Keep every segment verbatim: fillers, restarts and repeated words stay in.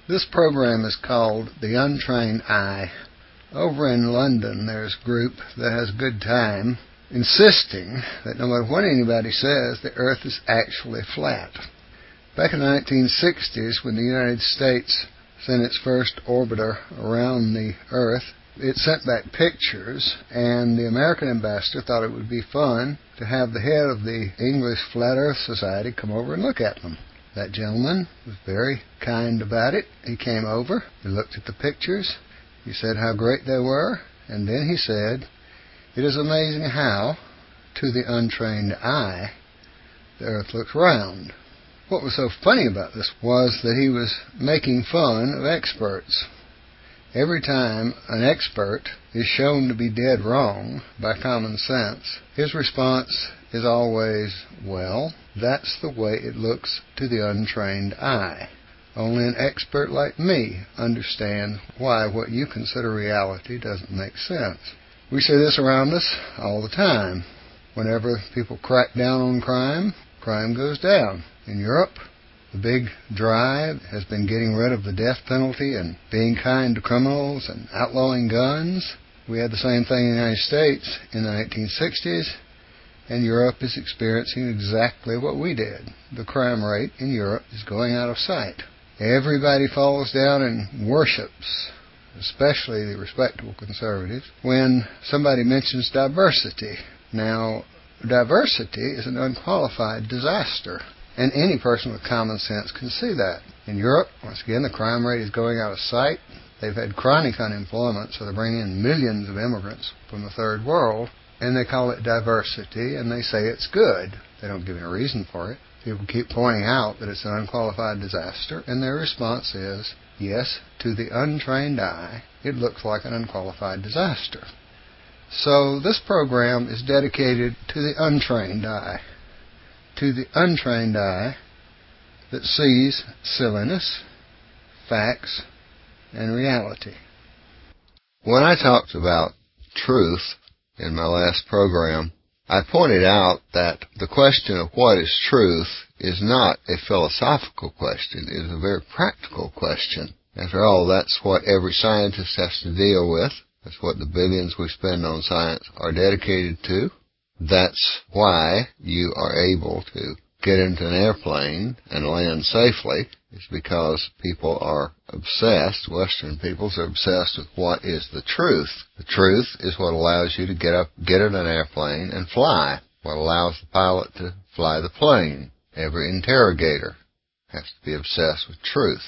This program is called The Untrained Eye. Over in London, there's a group that has a good time insisting that no matter what anybody says, the Earth is actually flat. Back in the nineteen sixties, when the United States sent its first orbiter around the Earth, it sent back pictures, and the American ambassador thought it would be fun to have the head of the English Flat Earth Society come over and look at them. That gentleman was very kind about it. He came over, he looked at the pictures, he said how great they were, and then he said, "It is amazing how, to the untrained eye, the Earth looks round." What was so funny about this was that he was making fun of experts. Every time an expert is shown to be dead wrong by common sense, his response is always, "Well, that's the way it looks to the untrained eye. Only an expert like me understands why what you consider reality doesn't make sense." We see this around us all the time. Whenever people crack down on crime, crime goes down. In Europe, the big drive has been getting rid of the death penalty and being kind to criminals and outlawing guns. We had the same thing in the United States in the nineteen sixties, and Europe is experiencing exactly what we did. The crime rate in Europe is going out of sight. Everybody falls down and worships, especially the respectable conservatives, when somebody mentions diversity. Now, diversity is an unqualified disaster, and any person with common sense can see that. In Europe, once again, the crime rate is going out of sight. They've had chronic unemployment, so they're bringing in millions of immigrants from the third world, and they call it diversity, and they say it's good. They don't give any reason for it. People keep pointing out that it's an unqualified disaster, and their response is, yes, to the untrained eye, it looks like an unqualified disaster. So this program is dedicated to the untrained eye. To the untrained eye that sees silliness, facts, and reality. When I talked about truth in my last program, I pointed out that the question of what is truth is not a philosophical question. It is a very practical question. After all, that's what every scientist has to deal with. That's what the billions we spend on science are dedicated to. That's why you are able to get into an airplane and land safely. It's because people are obsessed, Western peoples are obsessed with what is the truth. The truth is what allows you to get up, get in an airplane and fly. What allows the pilot to fly the plane. Every interrogator has to be obsessed with truth.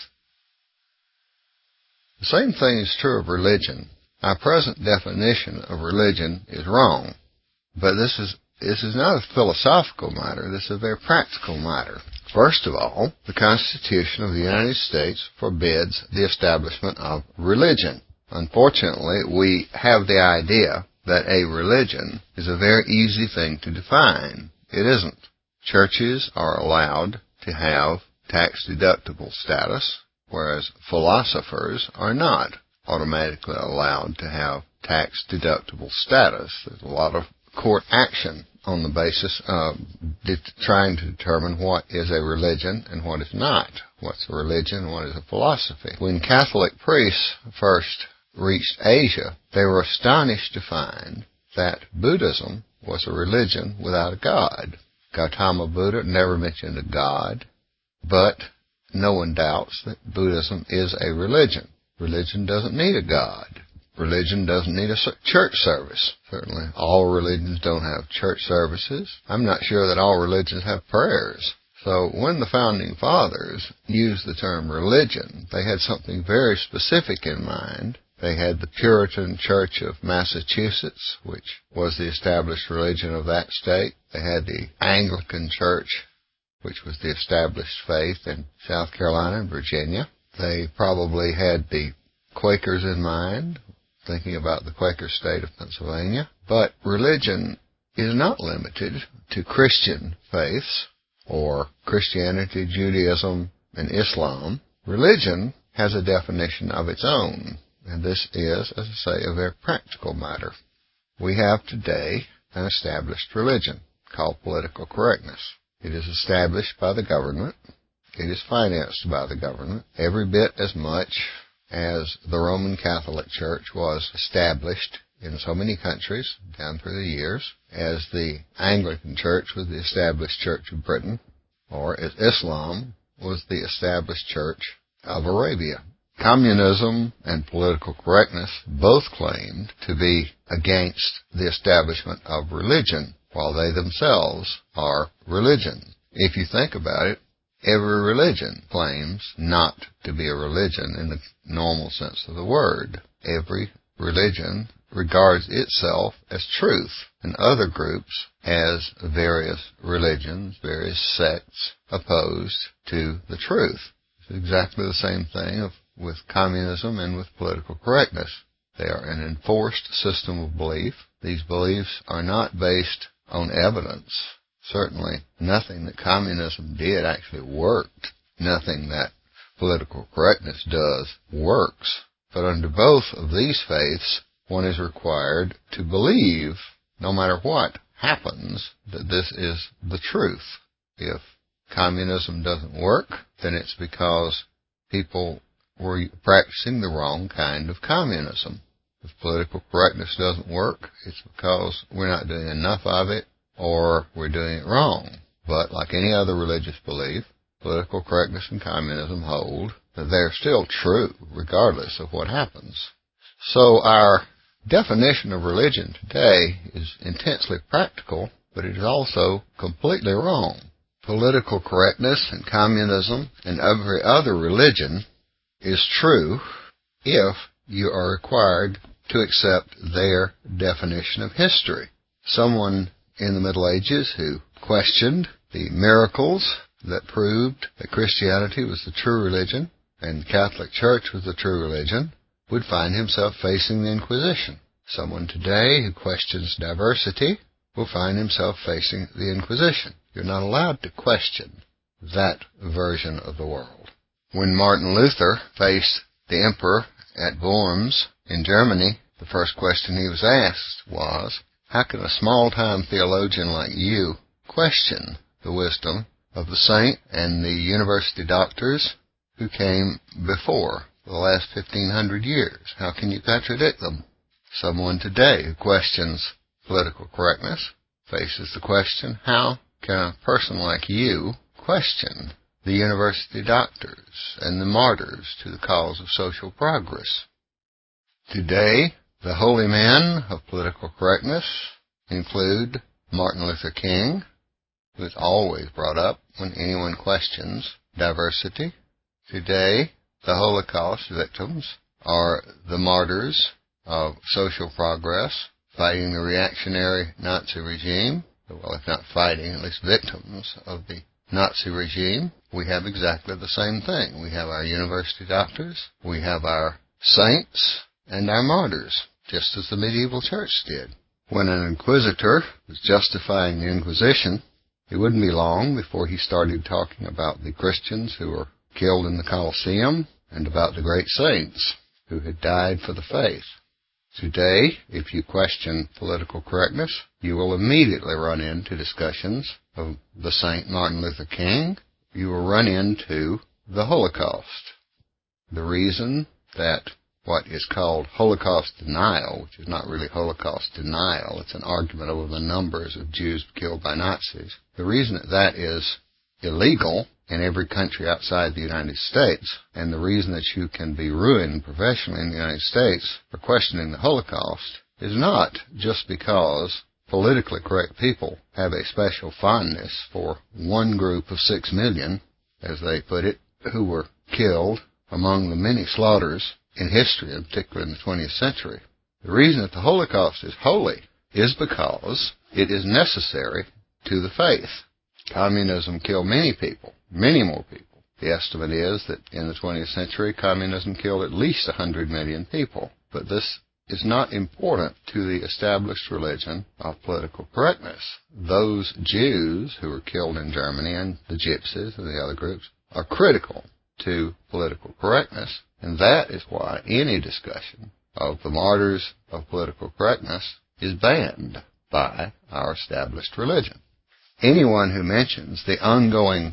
The same thing is true of religion. Our present definition of religion is wrong. But this is this is not a philosophical matter. This is a very practical matter. First of all, the Constitution of the United States forbids the establishment of religion. Unfortunately, we have the idea that a religion is a very easy thing to define. It isn't. Churches are allowed to have tax-deductible status, whereas philosophers are not automatically allowed to have tax-deductible status. There's a lot of court action on the basis of de- trying to determine what is a religion and what is not. What's a religion and what is a philosophy. When Catholic priests first reached Asia, they were astonished to find that Buddhism was a religion without a god. Gautama Buddha never mentioned a god, but no one doubts that Buddhism is a religion. Religion doesn't need a god. Religion doesn't need a church service. Certainly, all religions don't have church services. I'm not sure that all religions have prayers. So when the Founding Fathers used the term religion, they had something very specific in mind. They had the Puritan Church of Massachusetts, which was the established religion of that state. They had the Anglican Church, which was the established faith in South Carolina and Virginia. They probably had the Quakers in mind, thinking about the Quaker state of Pennsylvania. But religion is not limited to Christian faiths or Christianity, Judaism, and Islam. Religion has a definition of its own, and this is, as I say, a very practical matter. We have today an established religion called political correctness. It is established by the government, It is financed by the government every bit as much as the Roman Catholic Church was established in so many countries down through the years, as the Anglican Church was the established Church of Britain, or as Islam was the established Church of Arabia. Communism and political correctness both claimed to be against the establishment of religion, while they themselves are religion. If you think about it, every religion claims not to be a religion in the normal sense of the word. Every religion regards itself as truth, and other groups as various religions, various sects opposed to the truth. It's exactly the same thing of, with communism and with political correctness. They are an enforced system of belief. These beliefs are not based on evidence. Certainly nothing that communism did actually worked. Nothing that political correctness does works. But under both of these faiths, one is required to believe, no matter what happens, that this is the truth. If communism doesn't work, then it's because people were practicing the wrong kind of communism. If political correctness doesn't work, it's because we're not doing enough of it, or we're doing it wrong. But like any other religious belief, political correctness and communism hold that they're still true, regardless of what happens. So our definition of religion today is intensely practical, but it is also completely wrong. Political correctness and communism and every other religion is true if you are required to accept their definition of history. Someone in the Middle Ages who questioned the miracles that proved that Christianity was the true religion and the Catholic Church was the true religion would find himself facing the Inquisition. Someone today who questions diversity will find himself facing the Inquisition. You're not allowed to question that version of the world. When Martin Luther faced the emperor at Worms in Germany, the first question he was asked was, how can a small-time theologian like you question the wisdom of the saint and the university doctors who came before for the last fifteen hundred years? How can you contradict them? Someone today who questions political correctness faces the question, how can a person like you question the university doctors and the martyrs to the cause of social progress? Today, the holy men of political correctness include Martin Luther King, who is always brought up when anyone questions diversity. Today, the Holocaust victims are the martyrs of social progress, fighting the reactionary Nazi regime. Well, if not fighting, at least victims of the Nazi regime. We have exactly the same thing. We have our university doctors, we have our saints, and our martyrs, just as the medieval church did. When an inquisitor was justifying the Inquisition, it wouldn't be long before he started talking about the Christians who were killed in the Colosseum and about the great saints who had died for the faith. Today, if you question political correctness, you will immediately run into discussions of the Saint Martin Luther King. You will run into the Holocaust. The reason that what is called Holocaust denial, which is not really Holocaust denial, it's an argument over the numbers of Jews killed by Nazis. The reason that that is illegal in every country outside the United States, and the reason that you can be ruined professionally in the United States for questioning the Holocaust, is not just because politically correct people have a special fondness for one group of six million, as they put it, who were killed among the many slaughters in history, and particularly in the twentieth century. The reason that the Holocaust is holy is because it is necessary to the faith. Communism killed many people, many more people. The estimate is that in the twentieth century, communism killed at least one hundred million people. But this is not important to the established religion of political correctness. Those Jews who were killed in Germany, and the gypsies and the other groups, are critical to political correctness, and that is why any discussion of the martyrs of political correctness is banned by our established religion. Anyone who mentions the ongoing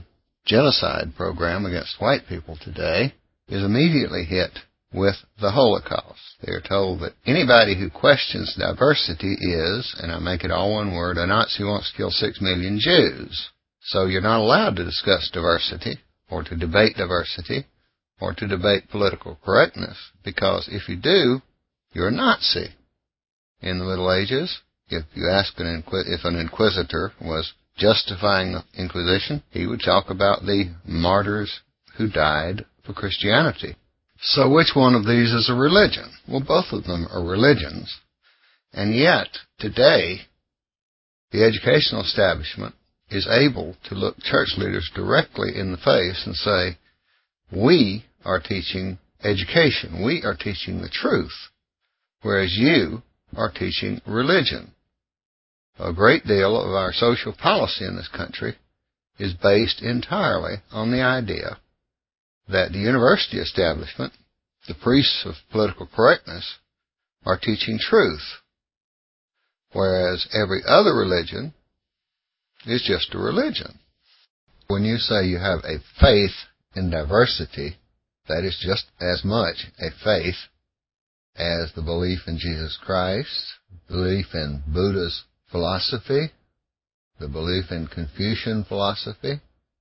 genocide program against white people today is immediately hit with the Holocaust. They are told that anybody who questions diversity is, and I make it all one word, a Nazi who wants to kill six million Jews. So you're not allowed to discuss diversity, or to debate diversity, or to debate political correctness, because if you do, you're a Nazi. In the Middle Ages, if you ask an inquis- if an inquisitor was justifying the Inquisition, he would talk about the martyrs who died for Christianity. So which one of these is a religion? Well, both of them are religions. And yet, today, the educational establishment is able to look church leaders directly in the face and say, we are teaching education. We are teaching the truth, whereas you are teaching religion. A great deal of our social policy in this country is based entirely on the idea that the university establishment, the priests of political correctness, are teaching truth, whereas every other religion is just a religion. When you say you have a faith in diversity, that is just as much a faith as the belief in Jesus Christ, belief in Buddha's philosophy, the belief in Confucian philosophy.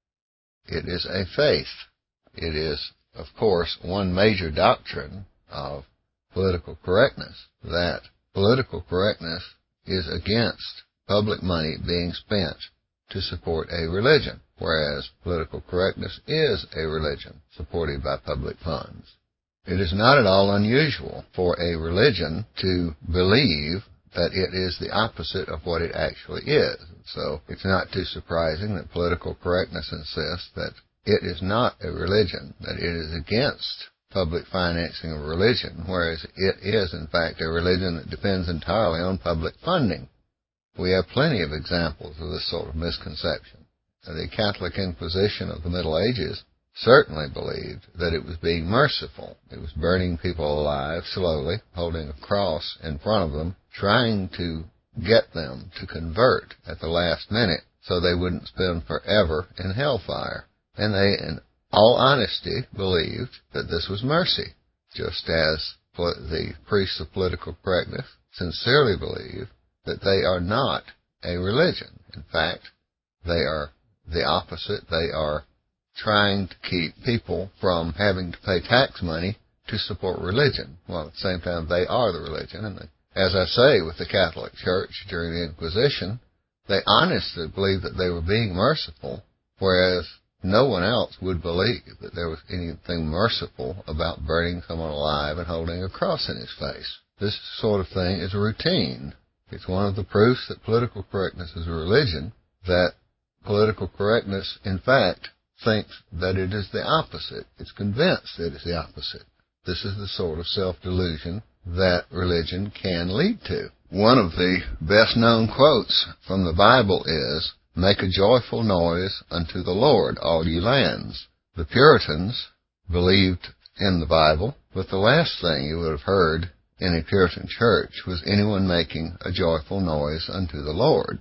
It is a faith. It is, of course, one major doctrine of political correctness, that political correctness is against public money being spent to support a religion, whereas political correctness is a religion supported by public funds. It is not at all unusual for a religion to believe that it is the opposite of what it actually is. So it's not too surprising that political correctness insists that it is not a religion, that it is against public financing of religion, whereas it is, in fact, a religion that depends entirely on public funding. We have plenty of examples of this sort of misconception. The Catholic Inquisition of the Middle Ages certainly believed that it was being merciful. It was burning people alive slowly, holding a cross in front of them, trying to get them to convert at the last minute so they wouldn't spend forever in hellfire. And they, in all honesty, believed that this was mercy, just as the priests of political correctness sincerely believe that they are not a religion. In fact, they are the opposite. They are trying to keep people from having to pay tax money to support religion, while at the same time they are the religion. And they, as I say, with the Catholic Church during the Inquisition, they honestly believed that they were being merciful, whereas no one else would believe that there was anything merciful about burning someone alive and holding a cross in his face. This sort of thing is a routine. It's one of the proofs that political correctness is a religion, that political correctness, in fact, thinks that it is the opposite. It's convinced that it's the opposite. This is the sort of self-delusion that religion can lead to. One of the best-known quotes from the Bible is, "Make a joyful noise unto the Lord, all ye lands." The Puritans believed in the Bible, but the last thing you would have heard in a Puritan church was anyone making a joyful noise unto the Lord.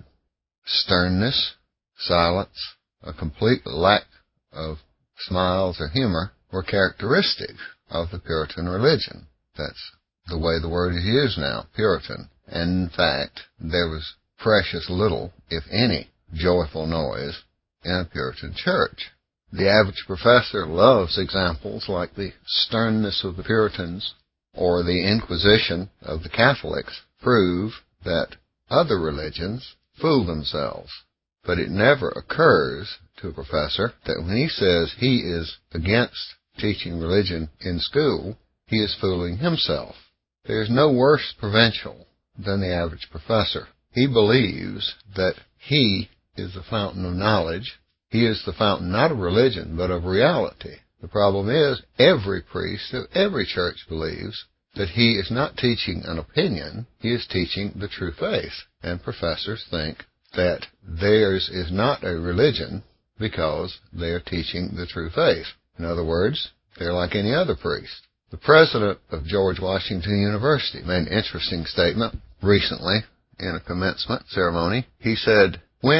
Sternness, silence, a complete lack of smiles or humor were characteristic of the Puritan religion. That's the way the word is used now, Puritan. And in fact, there was precious little, if any, joyful noise in a Puritan church. The average professor loves examples like the sternness of the Puritans or the Inquisition of the Catholics prove that other religions fool themselves. But it never occurs to a professor that when he says he is against teaching religion in school, he is fooling himself. There is no worse provincial than the average professor. He believes that he is the fountain of knowledge. He is the fountain not of religion, but of reality. The problem is, every priest of every church believes that he is not teaching an opinion, he is teaching the true faith. And professors think that theirs is not a religion because they are teaching the true faith. In other words, they're like any other priest. The president of George Washington University made an interesting statement recently in a commencement ceremony. He said, "When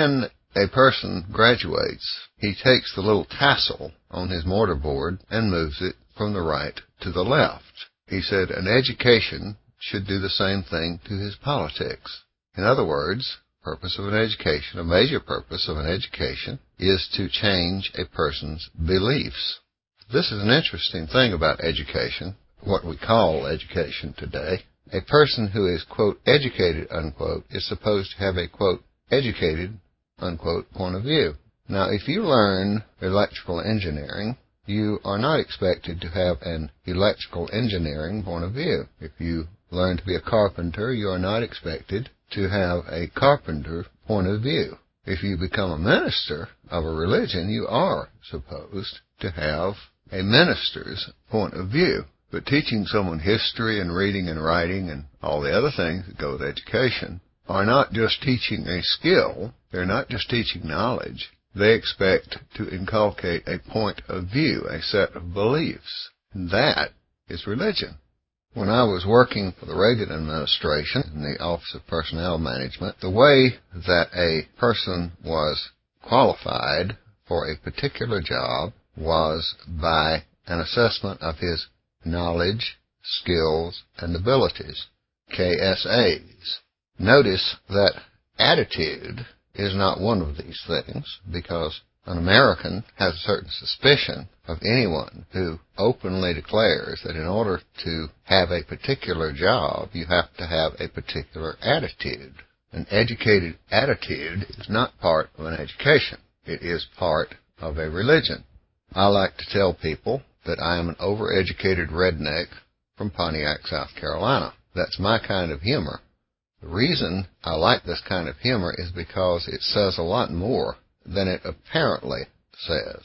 a person graduates, he takes the little tassel on his mortarboard and moves it from the right to the left. He said an education should do the same thing to his politics. In other words, purpose of an education, a major purpose of an education, is to change a person's beliefs. This is an interesting thing about education, what we call education today. A person who is, quote, educated, unquote, is supposed to have a, quote, educated, unquote, point of view. Now, if you learn electrical engineering, you are not expected to have an electrical engineering point of view. If you learn to be a carpenter, you are not expected to have a carpenter point of view. If you become a minister of a religion, you are supposed to have a minister's point of view. But teaching someone history and reading and writing and all the other things that go with education are not just teaching a skill. They're not just teaching knowledge. They expect to inculcate a point of view, a set of beliefs. And that is religion. When I was working for the Reagan administration in the Office of Personnel Management, the way that a person was qualified for a particular job was by an assessment of his knowledge, skills, and abilities, K S As. Notice that attitude is not one of these things, because an American has a certain suspicion of anyone who openly declares that in order to have a particular job, you have to have a particular attitude. An educated attitude is not part of an education. It is part of a religion. I like to tell people that I am an overeducated redneck from Pontiac, South Carolina. That's my kind of humor. The reason I like this kind of humor is because it says a lot more than it apparently says.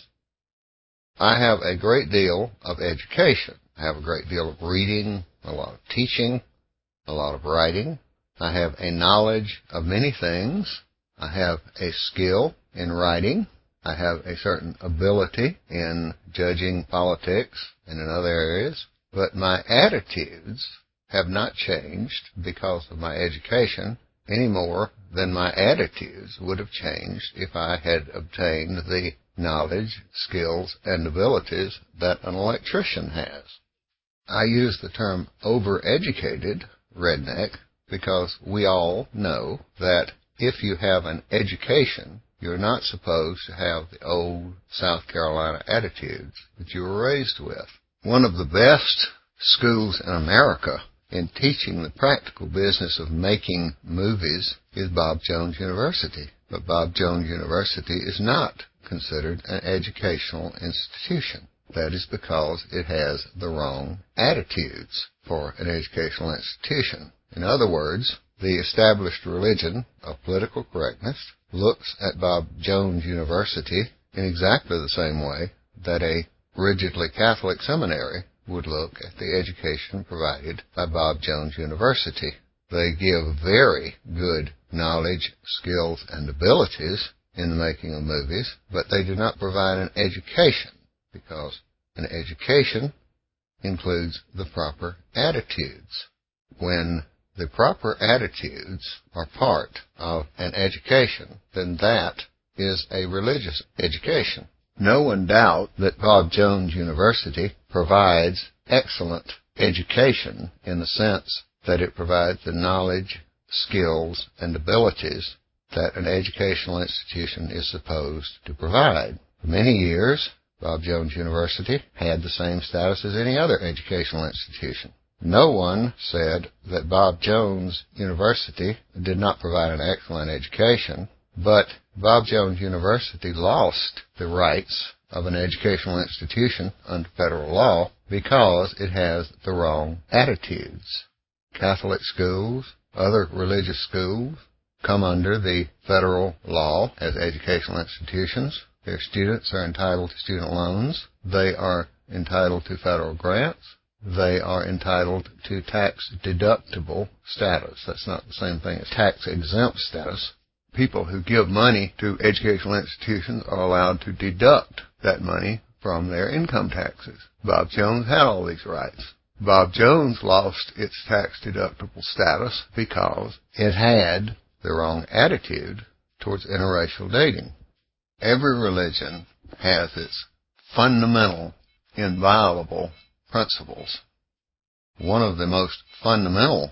I have a great deal of education. I have a great deal of reading, a lot of teaching, a lot of writing. I have a knowledge of many things. I have a skill in writing. I have a certain ability in judging politics and in other areas. But my attitudes have not changed because of my education any more than my attitudes would have changed if I had obtained the knowledge, skills, and abilities that an electrician has. I use the term overeducated redneck because we all know that if you have an education, you're not supposed to have the old South Carolina attitudes that you were raised with. One of the best schools in America in teaching the practical business of making movies is Bob Jones University. But Bob Jones University is not considered an educational institution. That is because it has the wrong attitudes for an educational institution. In other words, the established religion of political correctness looks at Bob Jones University in exactly the same way that a rigidly Catholic seminary would look at the education provided by Bob Jones University. They give very good knowledge, skills, and abilities in the making of movies, but they do not provide an education, because an education includes the proper attitudes. When the proper attitudes are part of an education, then that is a religious education. No one doubt that Bob Jones University provides excellent education in the sense that it provides the knowledge, skills, and abilities that an educational institution is supposed to provide. For many years, Bob Jones University had the same status as any other educational institution. No one said that Bob Jones University did not provide an excellent education, but Bob Jones University lost the rights of an educational institution under federal law because it has the wrong attitudes. Catholic schools, other religious schools, come under the federal law as educational institutions. Their students are entitled to student loans. They are entitled to federal grants. They are entitled to tax-deductible status. That's not the same thing as tax-exempt status. People who give money to educational institutions are allowed to deduct that money from their income taxes. Bob Jones had all these rights. Bob Jones lost its tax-deductible status because it had the wrong attitude towards interracial dating. Every religion has its fundamental, inviolable principles. One of the most fundamental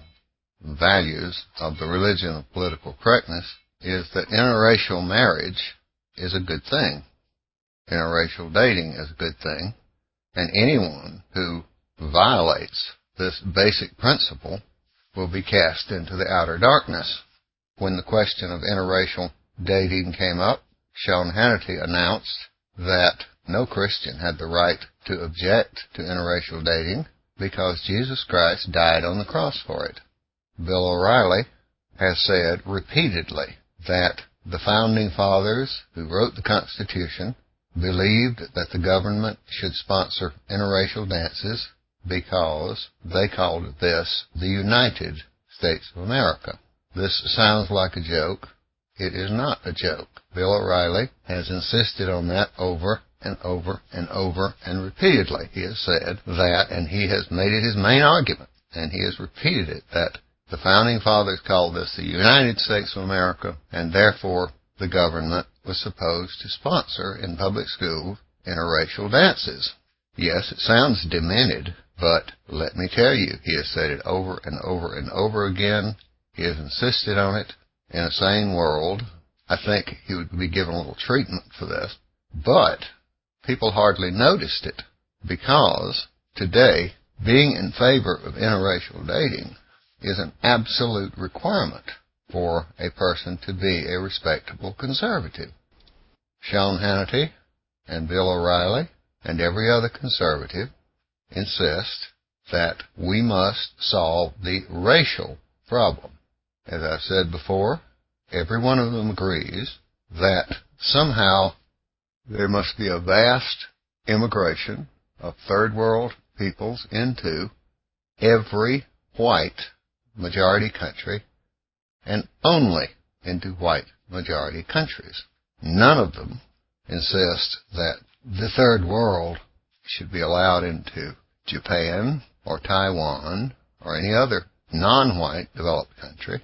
values of the religion of political correctness is that interracial marriage is a good thing. Interracial dating is a good thing. And anyone who violates this basic principle will be cast into the outer darkness. When the question of interracial dating came up, Sean Hannity announced that no Christian had the right to object to interracial dating because Jesus Christ died on the cross for it. Bill O'Reilly has said repeatedly that the Founding Fathers who wrote the Constitution believed that the government should sponsor interracial dances because they called this the United States of America. This sounds like a joke. It is not a joke. Bill O'Reilly has insisted on that over and over and over and repeatedly. He has said that, and he has made it his main argument, and he has repeated it, that the Founding Fathers called this the United States of America, and therefore the government was supposed to sponsor in public schools interracial dances. Yes, it sounds demented, but let me tell you, he has said it over and over and over again. He has insisted on it. In a sane world, I think he would be given a little treatment for this, but people hardly noticed it because today being in favor of interracial dating is an absolute requirement for a person to be a respectable conservative. Sean Hannity and Bill O'Reilly and every other conservative insist that we must solve the racial problem. As I've said before, every one of them agrees that somehow there must be a vast immigration of third world peoples into every white majority country and only into white majority countries. None of them insist that the third world should be allowed into Japan or Taiwan or any other non-white developed country.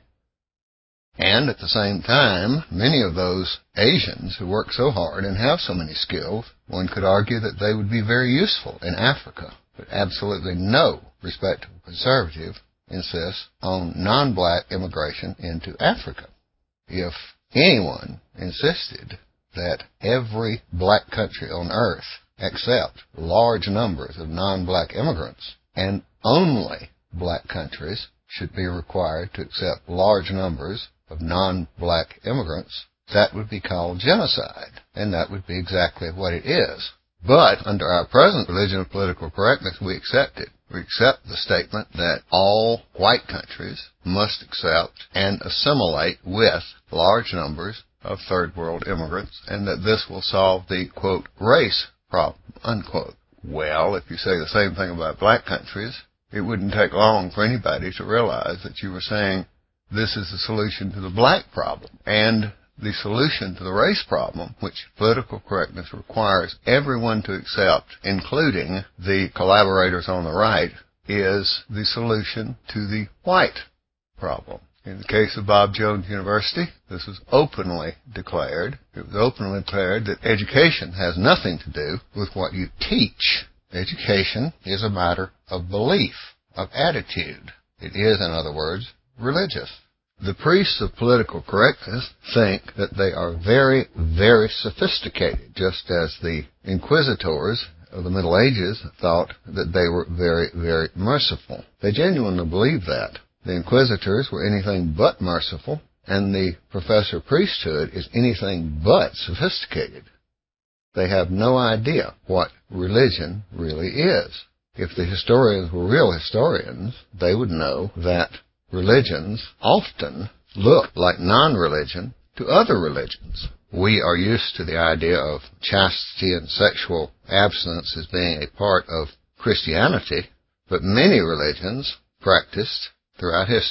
And at the same time, many of those Asians who work so hard and have so many skills, one could argue that they would be very useful in Africa. But absolutely no respectable conservative insists on non-black immigration into Africa. If anyone insisted that every black country on earth accept large numbers of non-black immigrants, and only black countries should be required to accept large numbers of non-black immigrants, that would be called genocide, and that would be exactly what it is. But under our present religion of political correctness, we accept it. We accept the statement that all white countries must accept and assimilate with large numbers of third world immigrants, and that this will solve the, quote, race problem, unquote. Well, if you say the same thing about black countries, it wouldn't take long for anybody to realize that you were saying this is the solution to the black problem. And the solution to the race problem, which political correctness requires everyone to accept, including the collaborators on the right, is the solution to the white problem. In the case of Bob Jones University, this was openly declared. It was openly declared that education has nothing to do with what you teach. Education is a matter of belief, of attitude. It is, in other words, religious. The priests of political correctness think that they are very, very sophisticated, just as the inquisitors of the Middle Ages thought that they were very, very merciful. They genuinely believe that. The inquisitors were anything but merciful, and the professor priesthood is anything but sophisticated. They have no idea what religion really is. If the historians were real historians, they would know that religions often look like non-religion to other religions. We are used to the idea of chastity and sexual abstinence as being a part of Christianity, but many religions practiced throughout history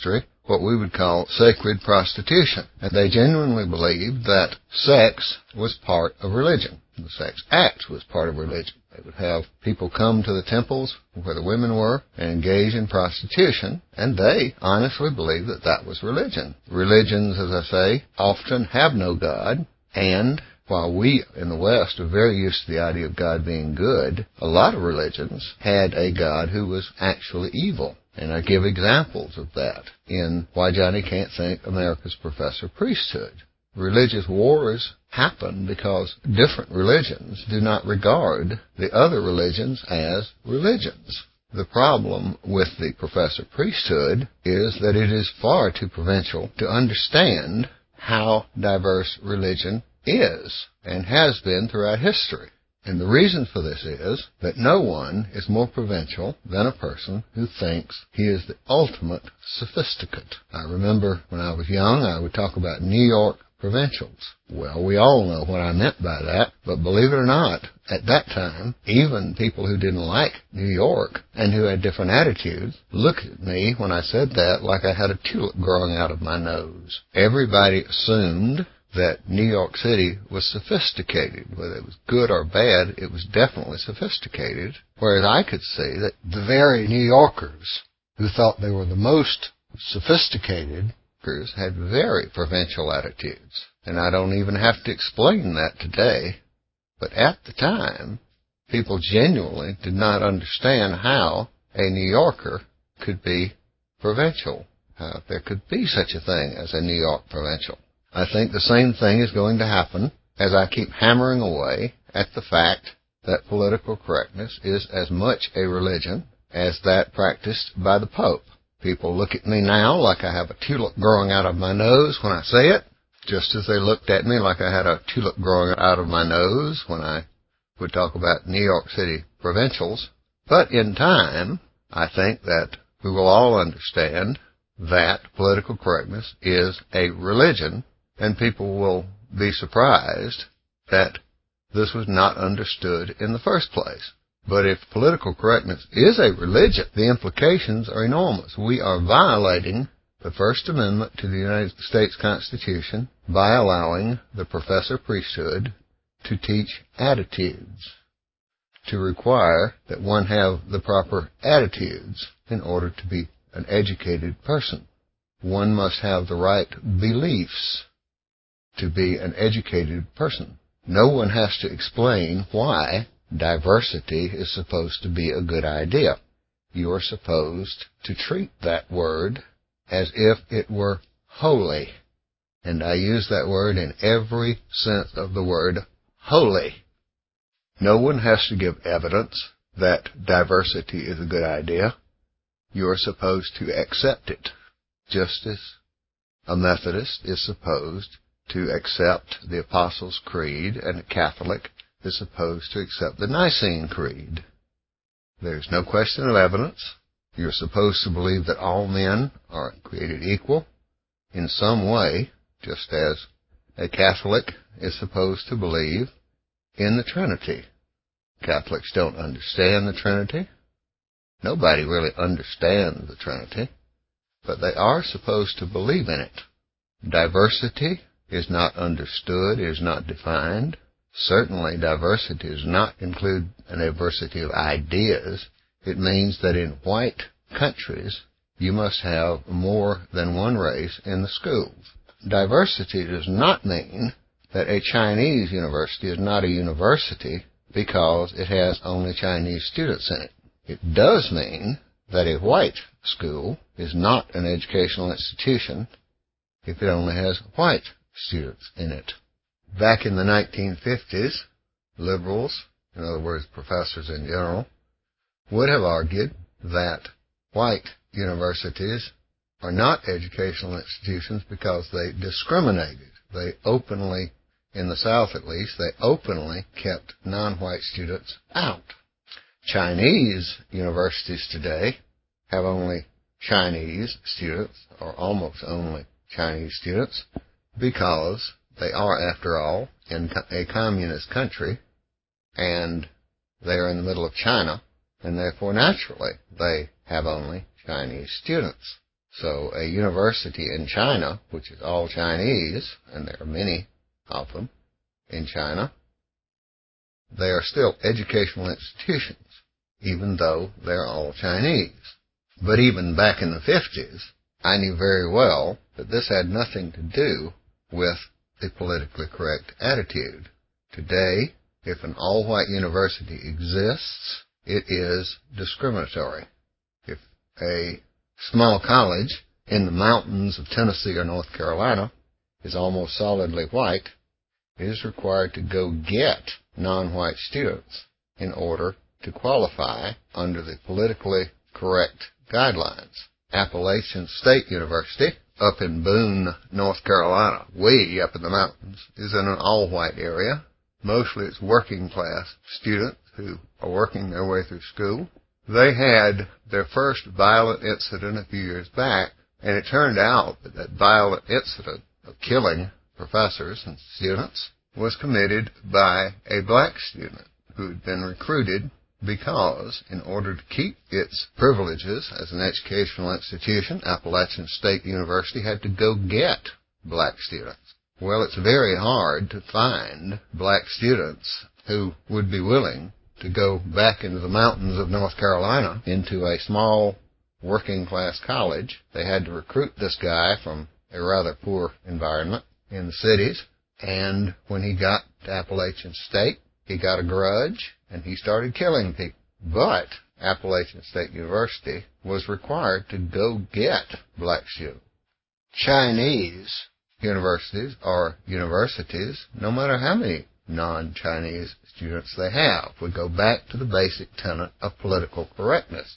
what we would call sacred prostitution. And they genuinely believed that sex was part of religion. The sex act was part of religion. They would have people come to the temples where the women were and engage in prostitution, and they honestly believed that that was religion. Religions, as I say, often have no God, and while we in the West are very used to the idea of God being good, a lot of religions had a God who was actually evil. And I give examples of that in Why Johnny Can't Think America's Professor Priesthood. Religious wars happen because different religions do not regard the other religions as religions. The problem with the Professor Priesthood is that it is far too provincial to understand how diverse religion is and has been throughout history. And the reason for this is that no one is more provincial than a person who thinks he is the ultimate sophisticate. I remember when I was young, I would talk about New York provincials. Well, we all know what I meant by that, but believe it or not, at that time, even people who didn't like New York and who had different attitudes looked at me when I said that like I had a tulip growing out of my nose. Everybody assumed that New York City was sophisticated. Whether it was good or bad, it was definitely sophisticated. Whereas I could see that the very New Yorkers who thought they were the most sophisticated had very provincial attitudes. And I don't even have to explain that today. But at the time, people genuinely did not understand how a New Yorker could be provincial, how there could be such a thing as a New York provincial. I think the same thing is going to happen as I keep hammering away at the fact that political correctness is as much a religion as that practiced by the Pope. People look at me now like I have a tulip growing out of my nose when I say it, just as they looked at me like I had a tulip growing out of my nose when I would talk about New York City provincials. But in time, I think that we will all understand that political correctness is a religion, and people will be surprised that this was not understood in the first place. But if political correctness is a religion, the implications are enormous. We are violating the First Amendment to the United States Constitution by allowing the Professor Priesthood to teach attitudes, to require that one have the proper attitudes in order to be an educated person. One must have the right beliefs to be an educated person. No one has to explain why diversity is supposed to be a good idea. You are supposed to treat that word as if it were holy. And I use that word in every sense of the word holy. No one has to give evidence that diversity is a good idea. You are supposed to accept it, just as a Methodist is supposed to accept the Apostles' Creed and a Catholic is supposed to accept the Nicene Creed. There's no question of evidence. You're supposed to believe that all men are created equal in some way, just as a Catholic is supposed to believe in the Trinity. Catholics don't understand the Trinity. Nobody really understands the Trinity, but they are supposed to believe in it. Diversity is not understood, is not defined. Certainly, diversity does not include a diversity of ideas. It means that in white countries, you must have more than one race in the schools. Diversity does not mean that a Chinese university is not a university because it has only Chinese students in it. It does mean that a white school is not an educational institution if it only has white students in it. Back in the nineteen fifties, liberals, in other words, professors in general, would have argued that white universities are not educational institutions because they discriminated. They openly, in the South at least, they openly kept non-white students out. Chinese universities today have only Chinese students, or almost only Chinese students, because they are, after all, in a communist country, and they are in the middle of China, and therefore, naturally, they have only Chinese students. So a university in China, which is all Chinese, and there are many of them in China, they are still educational institutions, even though they're all Chinese. But even back in the fifties, I knew very well that this had nothing to do with the politically correct attitude. Today, if an all-white university exists, it is discriminatory. If a small college in the mountains of Tennessee or North Carolina is almost solidly white, it is required to go get non-white students in order to qualify under the politically correct guidelines. Appalachian State University, up in Boone, North Carolina, way up in the mountains, is in an all-white area. Mostly it's working-class students who are working their way through school. They had their first violent incident a few years back, and it turned out that that violent incident of killing professors and students was committed by a black student who had been recruited because, in order to keep its privileges as an educational institution, Appalachian State University had to go get black students. Well, it's very hard to find black students who would be willing to go back into the mountains of North Carolina into a small working-class college. They had to recruit this guy from a rather poor environment in the cities, and when he got to Appalachian State, he got a grudge, and he started killing people. But Appalachian State University was required to go get black students. Chinese universities are universities no matter how many non-Chinese students they have. We go back to the basic tenet of political correctness.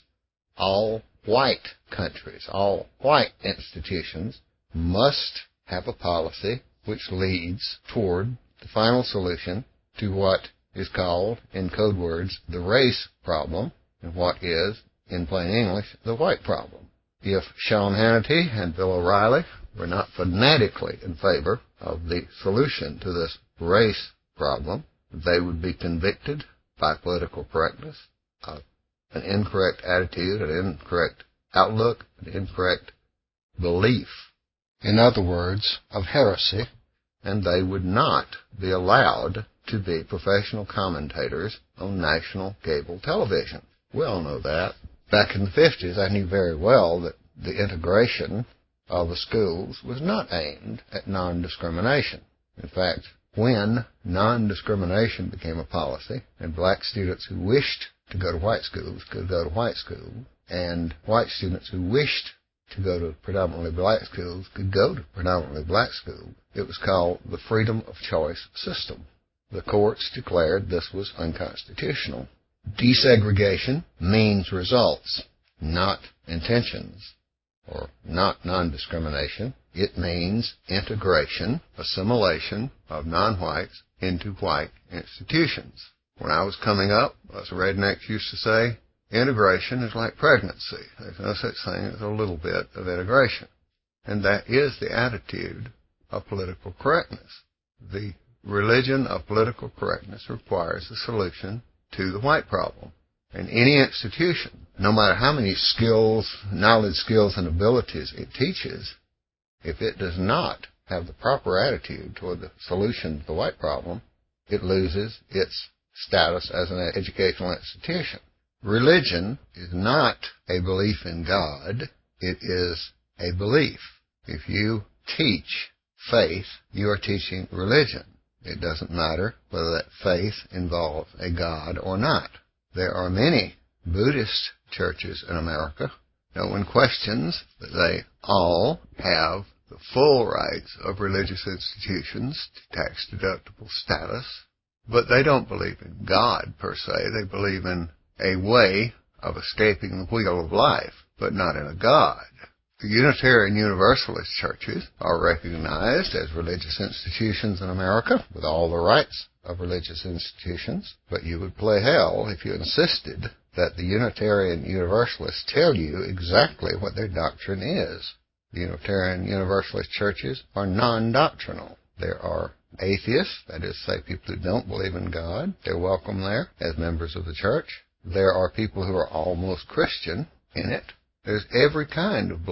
All white countries, all white institutions must have a policy which leads toward the final solution to what is called, in code words, the race problem, and what is, in plain English, the white problem. If Sean Hannity and Bill O'Reilly were not fanatically in favor of the solution to this race problem, they would be convicted by political correctness of an incorrect attitude, an incorrect outlook, an incorrect belief. In other words, of heresy, and they would not be allowed to be professional commentators on national cable television. We all know that. Back in the fifties, I knew very well that the integration of the schools was not aimed at non-discrimination. In fact, when non-discrimination became a policy, and black students who wished to go to white schools could go to white schools, and white students who wished to go to predominantly black schools could go to predominantly black schools, it was called the freedom of choice system. The courts declared this was unconstitutional. Desegregation means results, not intentions, or not non-discrimination. It means integration, assimilation of non-whites into white institutions. When I was coming up, as rednecks used to say, integration is like pregnancy. There's no such thing as a little bit of integration. And that is the attitude of political correctness. The religion of political correctness requires a solution to the white problem. And any institution, no matter how many skills, knowledge, skills, and abilities it teaches, if it does not have the proper attitude toward the solution to the white problem, it loses its status as an educational institution. Religion is not a belief in God. It is a belief. If you teach faith, you are teaching religion. It doesn't matter whether that faith involves a God or not. There are many Buddhist churches in America. No one questions that they all have the full rights of religious institutions to tax-deductible status, but they don't believe in God per se. They believe in a way of escaping the wheel of life, but not in a God. The Unitarian Universalist churches are recognized as religious institutions in America with all the rights of religious institutions, but you would play hell if you insisted that the Unitarian Universalists tell you exactly what their doctrine is. The Unitarian Universalist churches are non-doctrinal. There are atheists, that is, say, people who don't believe in God. They're welcome there as members of the church. There are people who are almost Christian in it. There's every kind of belief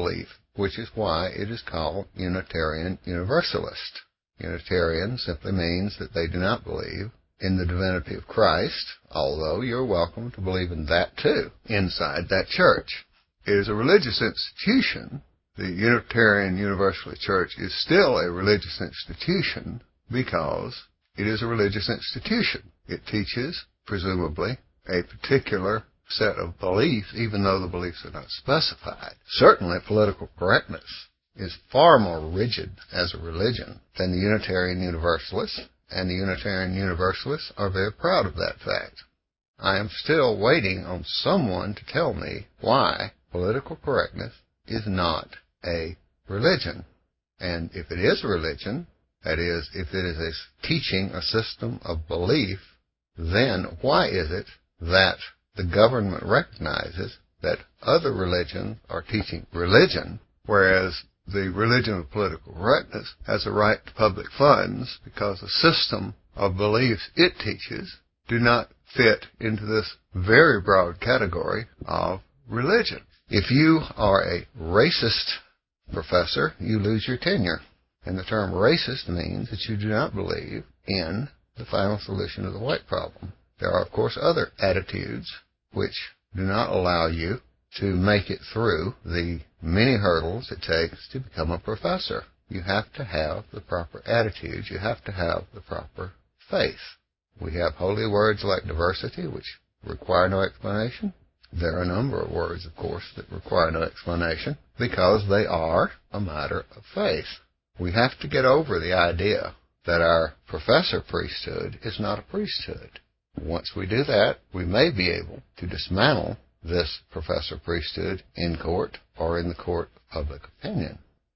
which is why it is called Unitarian Universalist. Unitarian simply means that they do not believe in the divinity of Christ, although you're welcome to believe in that too, inside that church. It is a religious institution. The Unitarian Universalist Church is still a religious institution because it is a religious institution. It teaches, presumably, a particular set of beliefs, even though the beliefs are not specified. Certainly, political correctness is far more rigid as a religion than the Unitarian Universalists, and the Unitarian Universalists are very proud of that fact. I am still waiting on someone to tell me why political correctness is not a religion. And if it is a religion, that is, if it is a teaching, a system of belief, then why is it that the government recognizes that other religions are teaching religion, whereas the religion of political correctness has a right to public funds because the system of beliefs it teaches do not fit into this very broad category of religion? If you are a racist professor, you lose your tenure. And the term racist means that you do not believe in the final solution of the white problem. There are, of course, other attitudes which do not allow you to make it through the many hurdles it takes to become a professor. You have to have the proper attitudes. You have to have the proper faith. We have holy words like diversity, which require no explanation. There are a number of words, of course, that require no explanation because they are a matter of faith. We have to get over the idea that our professor priesthood is not a priesthood. Once we do that, we may be able to dismantle this professor priesthood in court or in the court of public opinion.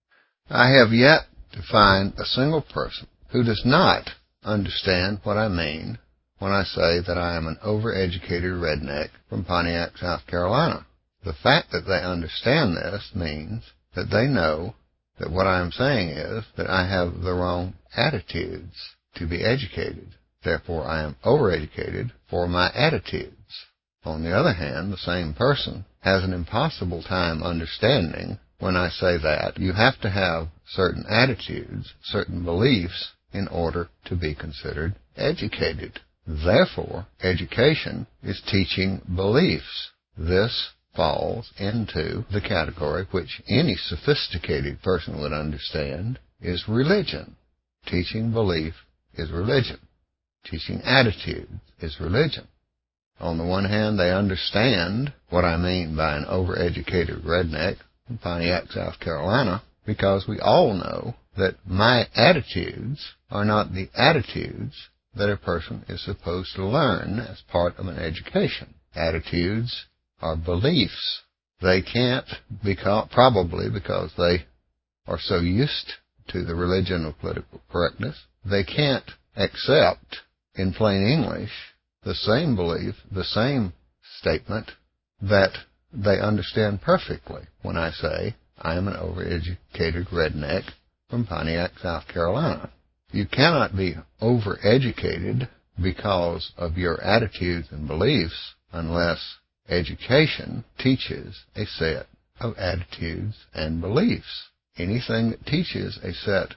I have yet to find a single person who does not understand what I mean when I say that I am an overeducated redneck from Pontiac, South Carolina. The fact that they understand this means that they know that what I am saying is that I have the wrong attitudes to be educated. Therefore, I am overeducated for my attitudes. On the other hand, the same person has an impossible time understanding when I say that you have to have certain attitudes, certain beliefs, in order to be considered educated. Therefore, education is teaching beliefs. This falls into the category which any sophisticated person would understand is religion. Teaching belief is religion. Teaching attitude is religion. On the one hand, they understand what I mean by an overeducated redneck from Pontiac, South Carolina, because we all know that my attitudes are not the attitudes that a person is supposed to learn as part of an education. Attitudes are beliefs. They can't, because, probably because they are so used to the religion of political correctness, they can't accept, in plain English, the same belief, the same statement that they understand perfectly when I say, I am an overeducated redneck from Pontiac, South Carolina. You cannot be overeducated because of your attitudes and beliefs unless education teaches a set of attitudes and beliefs. Anything that teaches a set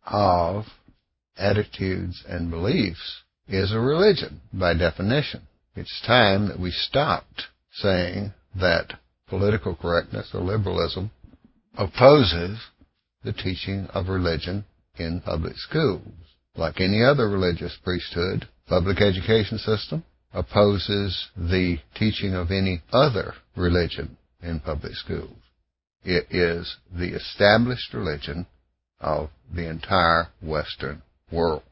of attitudes and beliefs is a religion by definition. It's time that we stopped saying that political correctness or liberalism opposes the teaching of religion in public schools. Like any other religious priesthood, public education system opposes the teaching of any other religion in public schools. It is the established religion of the entire Western world.